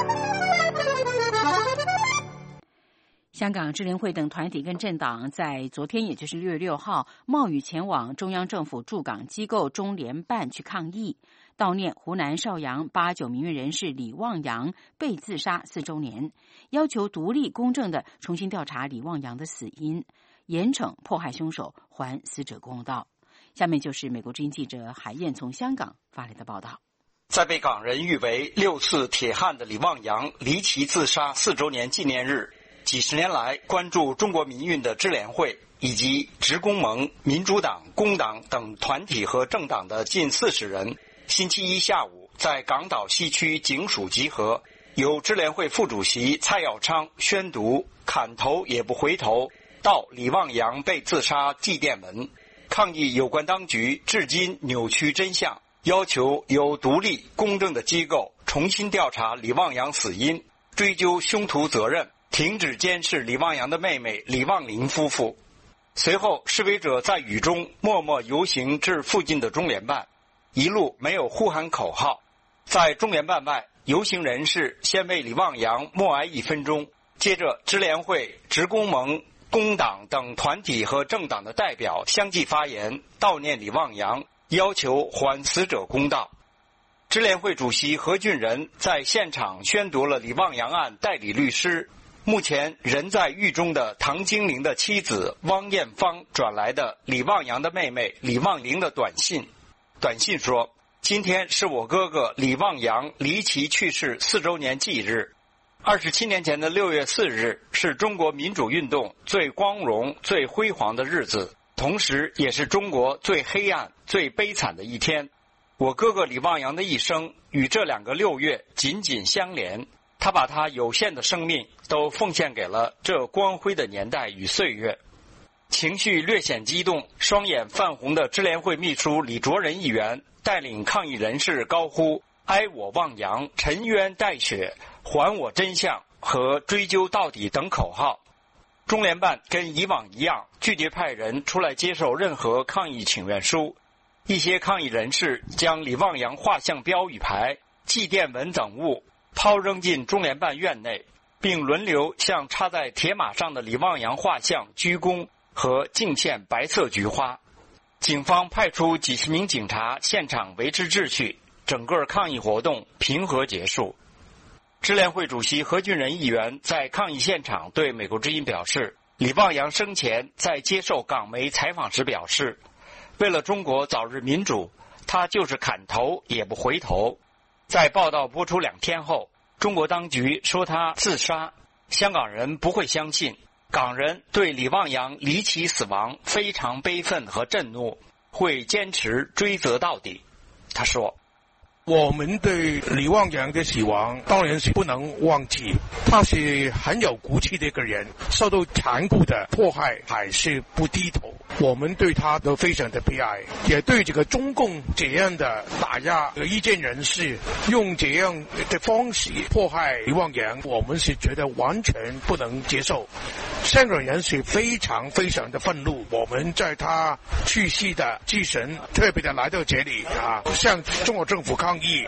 香港支联会等团体跟政党在昨天，也就是6月6号，冒雨前往中央政府驻港机构中联办去抗议，悼念湖南邵阳89民运人士李旺阳被自杀4周年，要求独立公正的重新调查李旺阳的死因，严惩迫害凶手，还死者公道。下面就是美国之音记者海燕从香港发来的报道。 在被港人誉为6次铁汉的李旺阳离奇自杀4周年纪念日，几十年来关注中国民运的支联会以及职工盟、民主党、工党等团体和政党的近40人，星期一下午在港岛西区警署集合，由支联会副主席蔡耀昌宣读砍头也不回头到李旺阳被自杀祭奠文，抗议有关当局至今扭曲真相，要求由独立公正的机构重新调查李旺阳死因，追究凶徒责任，停止监视李旺阳的妹妹李旺玲夫妇。随后，示威者在雨中默默游行至附近的中联办，一路没有呼喊口号。在中联办外，游行人士先为李旺阳默哀1分钟，接着支联会、职工盟、工党等团体和政党的代表相继发言，悼念李旺阳，要求还死者公道。支联会主席何俊仁在现场宣读了李旺阳案代理律师，目前人在狱中的唐晶玲的妻子汪艳芳转来的李旺阳的妹妹李旺玲的短信。短信说：今天是我哥哥李旺阳离奇去世4周年忌日。27年前的6月4日是中国民主运动最光荣、最辉煌的日子，同时也是中国最黑暗、最悲惨的一天。我哥哥李旺阳的一生与这2个6月紧紧相连，他把他有限的生命都奉献给了这光辉的年代与岁月。情绪略显激动，双眼泛红的支联会秘书李卓人议员带领抗议人士高呼哀我旺阳，沉冤待雪，还我真相和追究到底等口号。中联办跟以往一样，拒绝派人出来接受任何抗议请愿书。一些抗议人士将李旺阳画像标语牌、祭奠文等物抛扔进中联办院内，并轮流向插在铁马上的李旺阳画像鞠躬和敬献白色菊花。警方派出几十名警察现场维持秩序，整个抗议活动平和结束。支联会主席何俊仁议员在抗议现场对美国之音表示，李旺阳生前在接受港媒采访时表示，为了中国早日民主，他就是砍头也不回头。在报道播出2天后，中国当局说他自杀，香港人不会相信，港人对李旺阳离奇死亡非常悲愤和震怒，会坚持追责到底。他说， 我们对李旺阳的死亡当然是不能忘记，他是很有骨气的一个人，受到残酷的迫害还是不低头，我们对他都非常的悲哀，也对这个中共这样的打压意见人士用这样的方式迫害李旺阳，我们是觉得完全不能接受。香港人是非常非常的愤怒，我们在他去世的祭神特别的来到这里向中国政府抗议。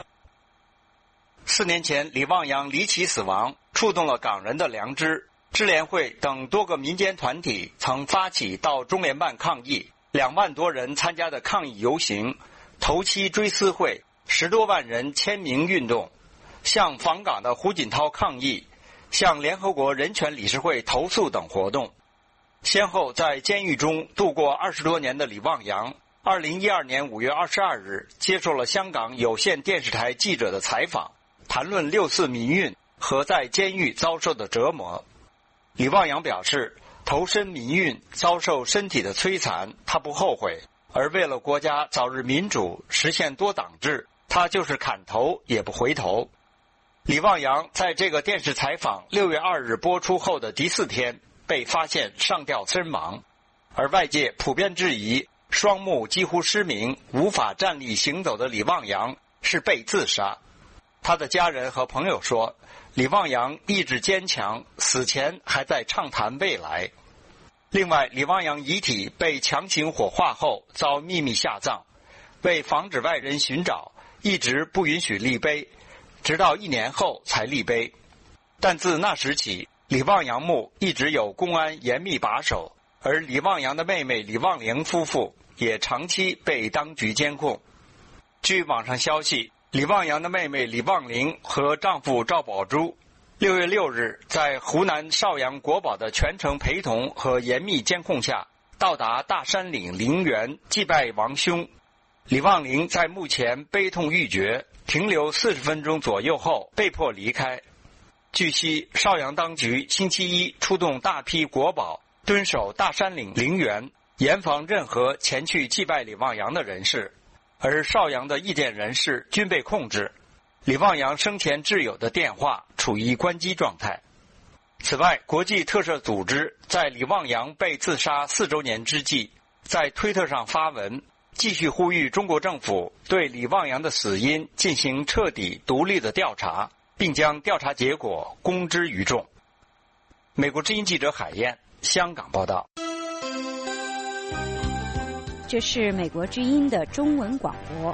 4年前李旺阳离奇死亡触动了港人的良知，支联会等多个民间团体曾发起到中联办抗议，2万多人参加的抗议游行、头七追思会、10多万人签名运动，向访港的胡锦涛抗议，向联合国人权理事会投诉等活动。先后在监狱中度过20多年的李旺阳2012年5月22日接受了香港有线电视台记者的采访，谈论6次民运和在监狱遭受的折磨。李旺阳表示，投身民运遭受身体的摧残，他不后悔，而为了国家早日民主，实现多党制，他就是砍头也不回头。李旺阳在这个电视采访6月2日播出后的第4天被发现上吊身亡，而外界普遍质疑双目几乎失明、无法站立行走的李旺阳是被自杀。他的家人和朋友说，李旺阳意志坚强，死前还在畅谈未来。另外，李旺阳遗体被强行火化后遭秘密下葬，为防止外人寻找，一直不允许立碑，直到1年后才立碑。但自那时起，李旺阳墓一直有公安严密把守，而李旺阳的妹妹李旺玲夫妇也长期被当局监控。据网上消息，李旺阳的妹妹李旺玲和丈夫赵宝珠6月6日在湖南邵阳国宝的全程陪同和严密监控下，到达大山岭陵园祭拜亡兄。李旺玲在墓前悲痛欲绝，停留40分钟左右后被迫离开。据悉，邵阳当局星期一出动大批国保蹲守大山岭陵园，严防任何前去祭拜李旺阳的人士，而邵阳的意见人士均被控制。李旺阳生前挚友的电话处于关机状态。此外，国际特赦组织在李旺阳被自杀4周年之际，在推特上发文，继续呼吁中国政府对李旺阳的死因进行彻底独立的调查，并将调查结果公之于众。美国之音记者海燕，香港报道。 这是美国之音的中文广播。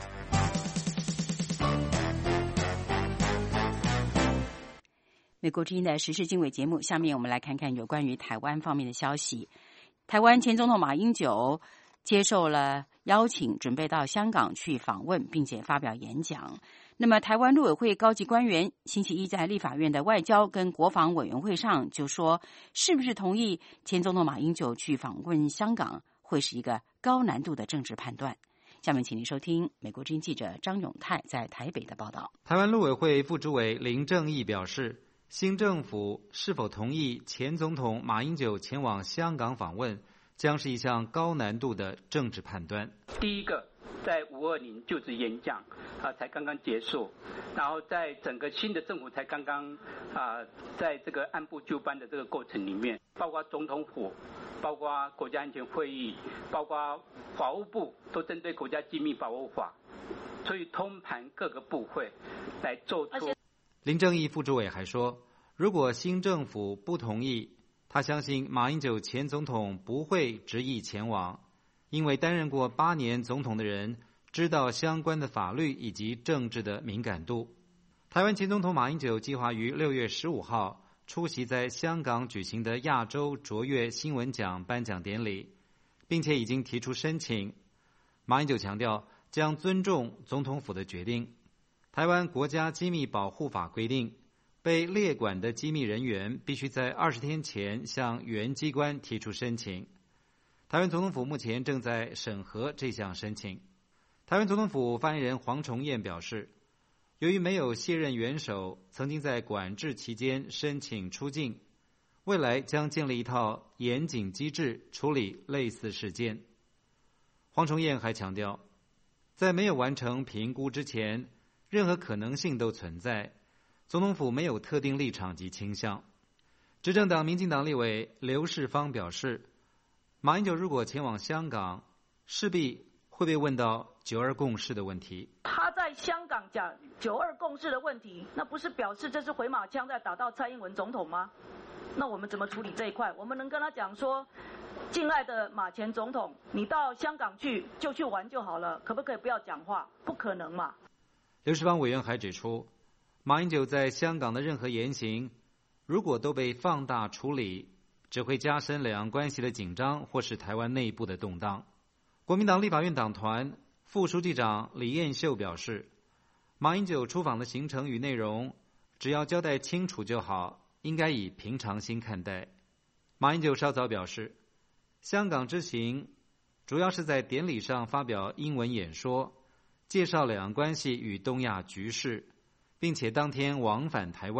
美国之音的时事经纬节目，下面我们来看看有关于台湾方面的消息。台湾前总统马英九接受了邀请，准备到香港去访问，并且发表演讲。那么台湾陆委会高级官员星期一在立法院的外交跟国防委员会上就说，是不是同意前总统马英九去访问香港，会是一个高难度的政治判断。下面请您收听美国之音记者张永泰在台北的报道。 台湾陆委会副主委林正义表示，新政府是否同意前总统马英九前往香港访问，将是一项高难度的政治判断。 第一个，在520就职演讲才刚刚结束，然后在整个新的政府才刚刚在这个按部就班的这个过程里面，包括总统府，包括国家安全会议，包括法务部，都针对国家机密保护法，所以通盘各个部会来做出。 林正义副主委还说，如果新政府不同意，他相信马英九前总统不会执意前往，因为担任过8年总统的人知道相关的法律以及政治的敏感度。台湾前总统马英九计划于6月15号出席在香港举行的亚洲卓越新闻奖颁奖典礼，并且已经提出申请。马英九强调将尊重总统府的决定。台湾国家机密保护法规定，被列管的机密人员必须在20天前向原机关提出申请。台湾总统府目前正在审核这项申请。台湾总统府发言人黄崇彦表示，由于没有卸任元首曾经在管制期间申请出境，未来将建立一套严谨机制处理类似事件。黄崇彦还强调，在没有完成评估之前，任何可能性都存在，总统府没有特定立场及倾向。执政党民进党立委刘世芳表示，马英九如果前往香港，势必会被问到9·2共识的问题。 他在香港讲9·2共识的问题，那不是表示这是回马枪在打到蔡英文总统吗？那我们怎么处理这一块？我们能跟他讲说，敬爱的马前总统，你到香港去就去玩就好了，可不可以不要讲话？不可能嘛。 刘世芳委员还指出，马英九在香港的任何言行，如果都被放大处理，只会加深两岸关系的紧张，或是台湾内部的动荡。国民党立法院党团副书记长李彦秀表示，马英九出访的行程与内容，只要交代清楚就好，应该以平常心看待。马英九稍早表示，香港之行主要是在典礼上发表英文演说，介绍两岸关系与东亚局势，并且当天往返台湾，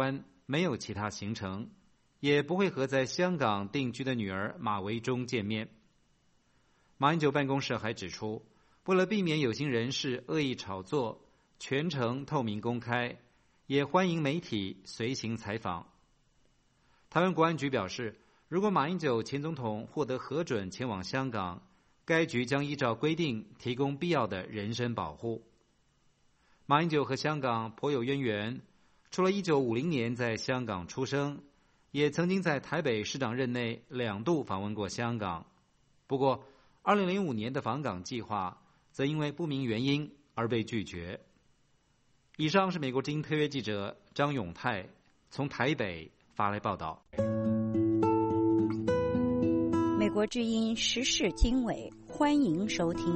没有其他行程，也不会和在香港定居的女儿马维中见面。马英九办公室还指出，为了避免有心人士恶意炒作，全程透明公开，也欢迎媒体随行采访。台湾国安局表示，如果马英九前总统获得核准前往香港，该局将依照规定提供必要的人身保护。马英九和香港颇有渊源，除了1950年在香港出生，也曾经在台北市长任内2度访问过香港。不过2005年的访港计划则因为不明原因而被拒绝。以上是美国之音特约记者张永泰从台北发来报道。 美国之音时事经纬，欢迎收听。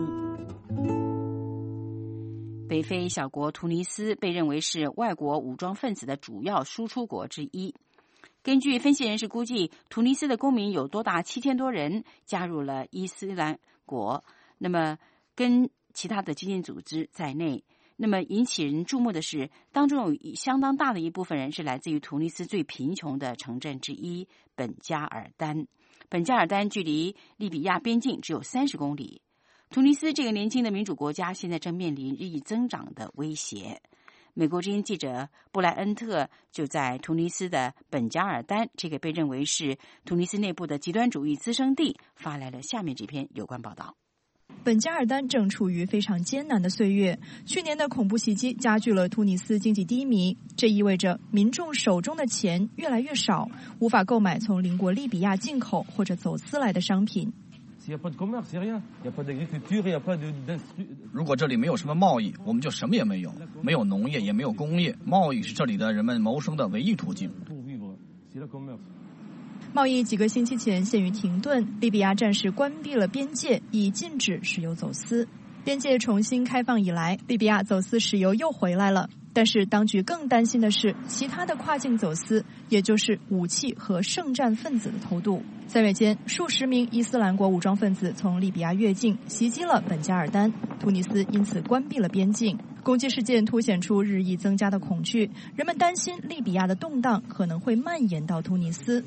北非小国突尼斯被认为是外国武装分子的主要输出国之一。根据分析人士估计，突尼斯的公民有多达7000多人加入了伊斯兰国，那么跟其他的激进组织在内。那么引起人注目的是，当中有相当大的一部分人是来自于突尼斯最贫穷的城镇之一本加尔丹。本加尔丹距离利比亚边境只有30公里。突尼斯这个年轻的民主国家现在正面临日益增长的威胁。美国之音记者布莱恩特就在突尼斯的本加尔丹这个被认为是突尼斯内部的极端主义滋生地发来了下面这篇有关报道。 本加尔丹正处于非常艰难的岁月，去年的恐怖袭击加剧了突尼斯经济低迷，这意味着民众手中的钱越来越少，无法购买从邻国利比亚进口或者走私来的商品。 如果这里没有什么贸易，我们就什么也没有，没有农业，也没有工业，贸易是这里的人们谋生的唯一途径。 贸易几个星期前陷于停顿，利比亚暂时关闭了边界，以禁止石油走私。边界重新开放以来，利比亚走私石油又回来了。但是当局更担心的是其他的跨境走私，也就是武器和圣战分子的偷渡。3月间，数十名伊斯兰国武装分子从利比亚越境，袭击了本加尔丹，突尼斯因此关闭了边境。攻击事件凸显出日益增加的恐惧，人们担心利比亚的动荡可能会蔓延到突尼斯。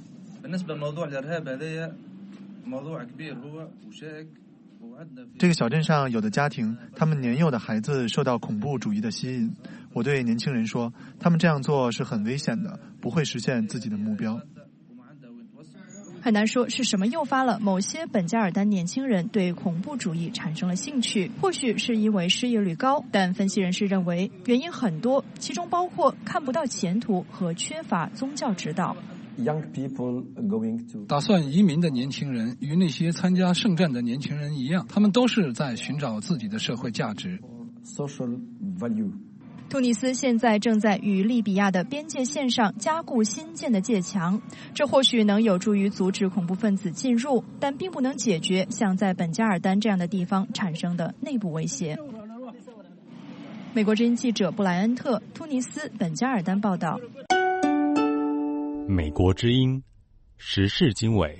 这个小镇上有的家庭，他们年幼的孩子受到恐怖主义的吸引。我对年轻人说，他们这样做是很危险的，不会实现自己的目标。 很难说是什么诱发了某些本加尔丹年轻人对恐怖主义产生了兴趣，或许是因为失业率高，但分析人士认为原因很多，其中包括看不到前途和缺乏宗教指导。 打算移民的年轻人与那些参加圣战的年轻人一样，他们都是在寻找自己的社会价值。 突尼斯现在正在与利比亚的边界线上加固新建的界墙，这或许能有助于阻止恐怖分子进入，但并不能解决像在本加尔丹这样的地方产生的内部威胁。美国之音记者布莱恩特，突尼斯本加尔丹报道。 美国之音时事经纬。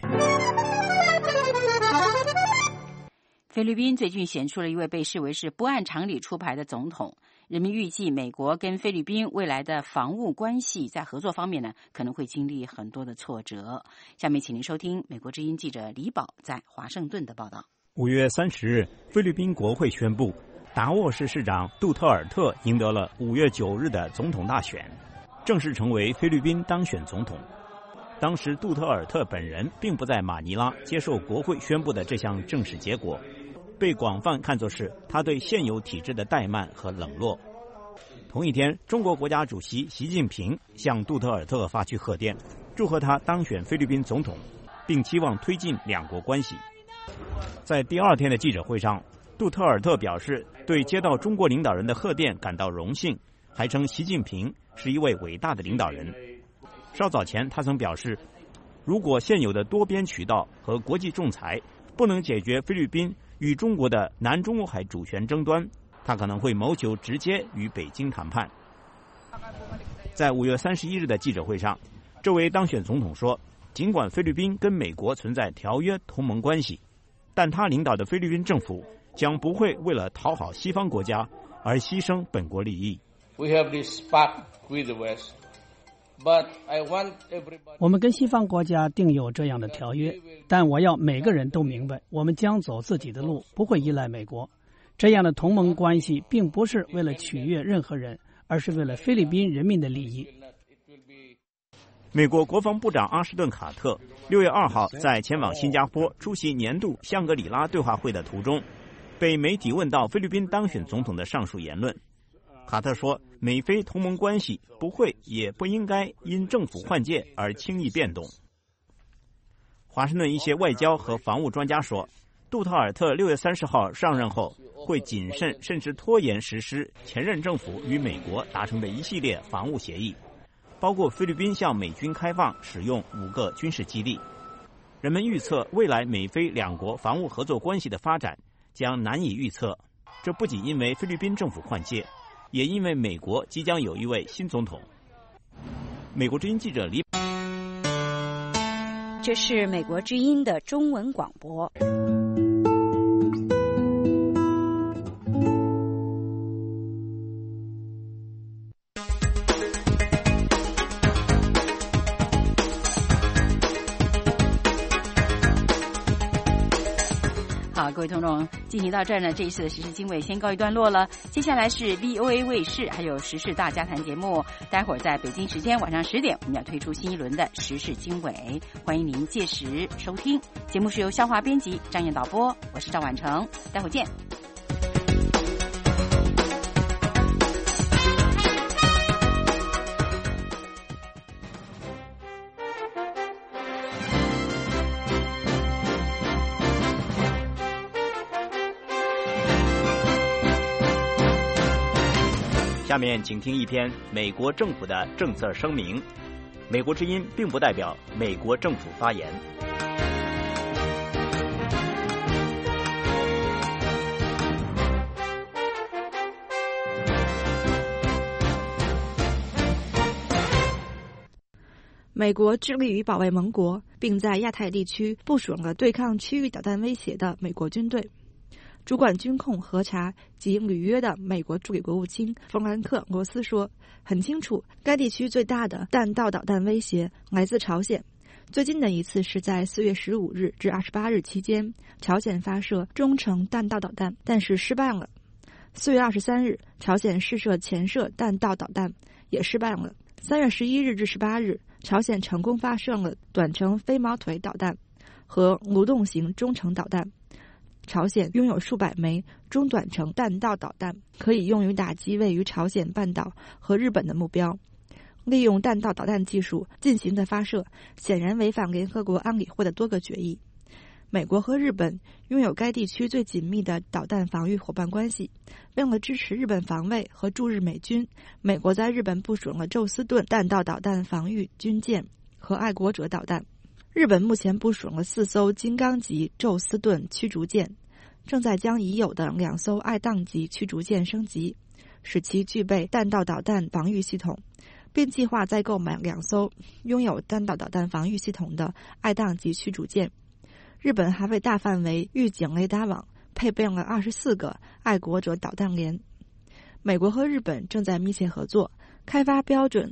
菲律宾最近选出了一位被视为是不按常理出牌的总统，人们预计美国跟菲律宾未来的防务关系在合作方面呢，可能会经历很多的挫折。下面请您收听美国之音记者李宝在华盛顿的报道。 5月30日，菲律宾国会宣布，达沃市市长杜特尔特赢得了5月9日的总统大选，正式成为菲律宾当选总统。当时杜特尔特本人并不在马尼拉接受国会宣布的这项正式结果，被广泛看作是他对现有体制的怠慢和冷落。同一天，中国国家主席习近平向杜特尔特发去贺电，祝贺他当选菲律宾总统，并期望推进两国关系。在第二天的记者会上，杜特尔特表示对接到中国领导人的贺电感到荣幸，还称习近平是一位伟大的领导人。稍早前，他曾表示，如果现有的多边渠道和国际仲裁不能解决菲律宾与中国的南中国海主权争端，他可能会谋求直接与北京谈判。在5月31日的记者会上，这位当选总统说，尽管菲律宾跟美国存在条约同盟关系，但他领导的菲律宾政府将不会为了讨好西方国家而牺牲本国利益。 We have this pact with the West 我们跟西方国家订有这样的条约，但我要每个人都明白，我们将走自己的路，不会依赖美国。这样的同盟关系并不是为了取悦任何人，而是为了菲律宾人民的利益。 美国国防部长阿什顿·卡特6月2号在前往新加坡出席年度香格里拉对话会的途中，被媒体问到菲律宾当选总统的上述言论。卡特说，美菲同盟关系不会也不应该因政府换届而轻易变动。华盛顿一些外交和防务专家说，杜特尔特6月30号上任后会谨慎甚至拖延实施前任政府与美国达成的一系列防务协议，包括菲律宾向美军开放使用5个军事基地。人们预测未来美菲两国防务合作关系的发展将难以预测，这不仅因为菲律宾政府换届，也因为美国即将有一位新总统。美国之音记者李， 这是美国之音的中文广播。好，各位听众，进行到这儿呢，这一次的时事经纬先告一段落了。接下来是 VOA 卫视还有时事大家谈节目，待会儿在北京时间晚上10点，我们要推出新一轮的时事经纬，欢迎您届时收听。节目是由肖华编辑，张燕导播，我是赵婉成，待会儿见。 下面请听一篇美国政府的政策声明。美国之音并不代表美国政府发言。 美国致力于保卫盟国，并在亚太地区部署了对抗区域导弹威胁的美国军队。主管军控、核查及履约的美国助理国务卿弗兰克·罗斯说，很清楚，该地区最大的弹道导弹威胁来自朝鲜。最近的一次是在4月15日至28日期间，朝鲜发射中程弹道导弹，但是失败了。4月23日，朝鲜试射潜射弹道导弹，也失败了。3月11日至18日，朝鲜成功发射了短程飞毛腿导弹和蠕动型中程导弹。朝鲜拥有数百枚中短程弹道导弹，可以用于打击位于朝鲜半岛和日本的目标。利用弹道导弹技术进行的发射，显然违反联合国安理会的多个决议。美国和日本拥有该地区最紧密的导弹防御伙伴关系。为了支持日本防卫和驻日美军，美国在日本部署了宙斯盾弹道导弹防御军舰和爱国者导弹。日本目前部署了4艘金刚级宙斯盾驱逐舰，正在将已有的2艘爱宕级驱逐舰升级，使其具备弹道导弹防御系统，并计划再购买2艘拥有弹道导弹防御系统的爱宕级驱逐舰。日本还为大范围预警雷达网配备了24个爱国者导弹连。美国和日本正在密切合作，开发标准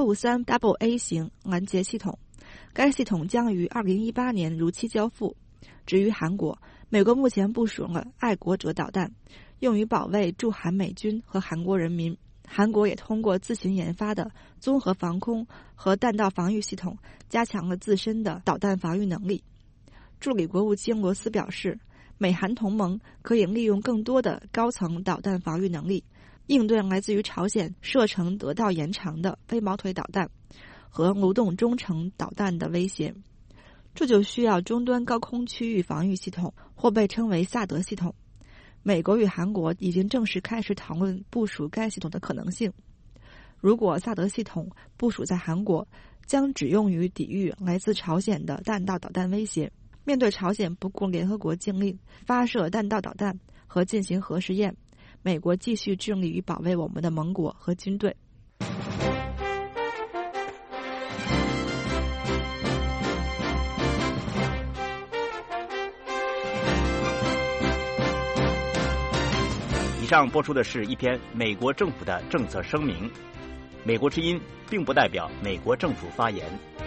-3AA 型拦截系统。该系统将于2018年如期交付。至于韩国，美国目前部署了爱国者导弹，用于保卫驻韩美军和韩国人民。韩国也通过自行研发的综合防空和弹道防御系统，加强了自身的导弹防御能力。助理国务卿罗斯表示，美韩同盟可以利用更多的高层导弹防御能力，应对来自于朝鲜射程得到延长的飞毛腿导弹和蠕动中程导弹的威胁。这就需要终端高空区域防御系统，或被称为萨德系统。美国与韩国已经正式开始讨论部署该系统的可能性。如果萨德系统部署在韩国，将只用于抵御来自朝鲜的弹道导弹威胁。面对朝鲜不顾联合国禁令发射弹道导弹和进行核试验，美国继续致力于保卫我们的盟国和军队。 以上播出的是一篇美国政府的政策声明。 美国之音并不代表美国政府发言。